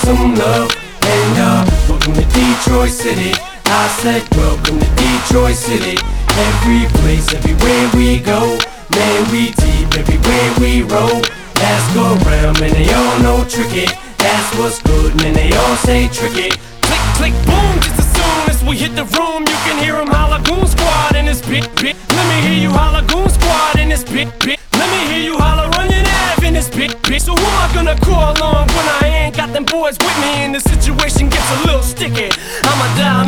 some love. And welcome to Detroit City. I said welcome to Detroit City. Every place, everywhere we go, man, we deep everywhere we roll. Ask around, man, they all know tricky. That's what's good, man, they all say tricky. Click, click, boom, just as soon as we hit the room, you can hear 'em holla Goon Squad in this bit. Let me hear you holla Goon Squad in this bit. Let me hear you holla Runyon Ave in this bit. So who am I gonna call on when I ain't got them boys with me and the situation gets a little sticky? I'ma dial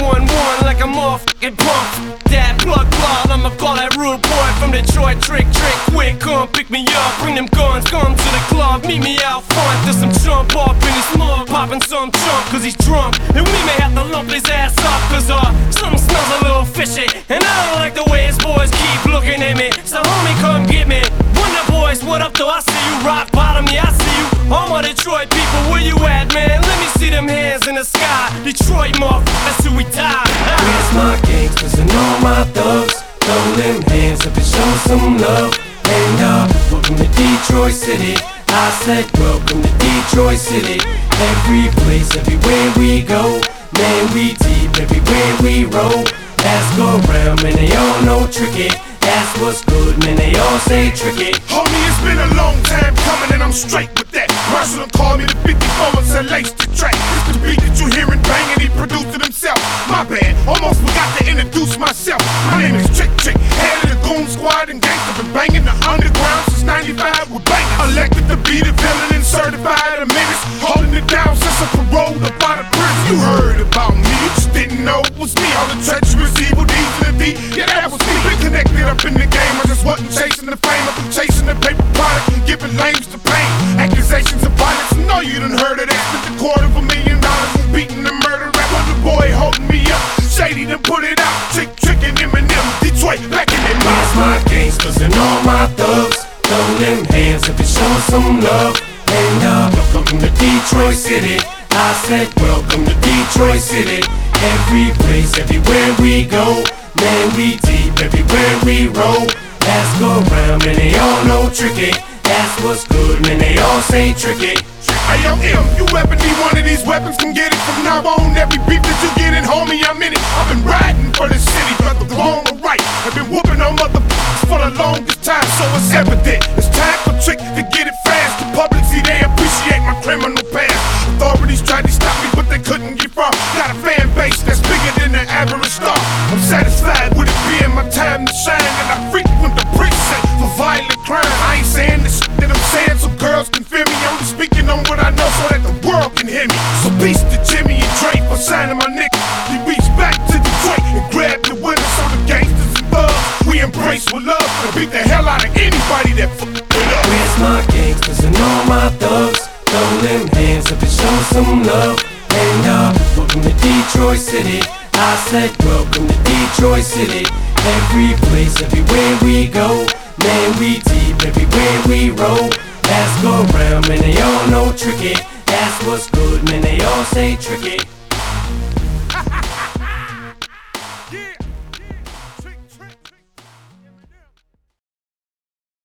911 like I'm all f***ing punk. That plug, I'ma call that rude boy from Detroit. Trick, quick, come pick me up. Bring them guns, come to the club. Meet me out front. There's some chump up in his mug, popping some chump cause he's drunk. And we may have to lump his ass up cause something smells a little fishy. And I don't like the way his boys keep looking at me. So homie, come get me. Wonder boys, what up though? I see you. Rock bottom, yeah, I see you. All my Detroit people, where you at, man? Let me see them hands in the sky. Detroit motherfuckers, till we die. Where's my gangsters and all my thugs? Throw them hands up and show some love. And welcome to Detroit City. I said welcome to Detroit City. Every place, everywhere we go, man, we deep everywhere we roll. Ask around, man, they all know tricky. That's what's good, man, they all say tricky. Homie, it's been a long time coming and I'm straight with that. Marshall called me the 54 and said lace the track. It's the beat that you hearin' bangin', he produced it himself. My bad, almost forgot to introduce myself. My name is Trick, head of the Goon Squad and gangsta. Been bangin' the underground since 95 with bangin'. Elected to be the villain and certified a menace. Holding it down since I paroled up out of prison. You heard about me, you just didn't know it was me. All the treacherous evil deeds in the D, yeah, that was me. Been connected up in the game, I just wasn't chasing the fame. I've been chasing the paper product and giving lames the pain. Accusations of violence, no, you done heard of that. Spent $250,000 beating the murder rap. The boy holding me up, Shady done put it out. Trickin' Eminem, Detroit back in their mind. Where's my gangsters and all my thugs? Throw them hands up and show some love. And welcome to Detroit City. I said welcome to Detroit City. Every place, everywhere we go, man, we deep everywhere we roll. Ask around, man, they all know tricky. That's what's good, man, they all say tricky. Hey, yo, you ever need one of these weapons, come get it. From now on, every beef that you get in, homie, I'm in it. I've been riding for the city, whether wrong or right. I've been whooping on motherfuckers for the longest time, so it's evident. It's time for Trick to get it fast. The public, see, they appreciate my criminal past. Authorities tried to stop me, but they couldn't get far. Got a fan base that's bigger than the average star. I'm satisfied with it being my time to shine, and I frequent the precinct for violent crime. I ain't saying the shit that I'm saying so girls can feel me. I'm just speaking on what I know so that the world can hear me. So peace to Jimmy and Dre for signing my nigga. We reach back to Detroit and grab the winner. So the gangsters and thugs, we embrace with love and beat the hell out of anybody that fuck with us. Where's my gangsters and all my thugs? Throw them hands up and show some love. And welcome to Detroit City. I said welcome to Detroit City. Every place, everywhere we go, man, we deep everywhere we roll. Ask around, man, they all know tricky. That's what's good, man, they all say tricky.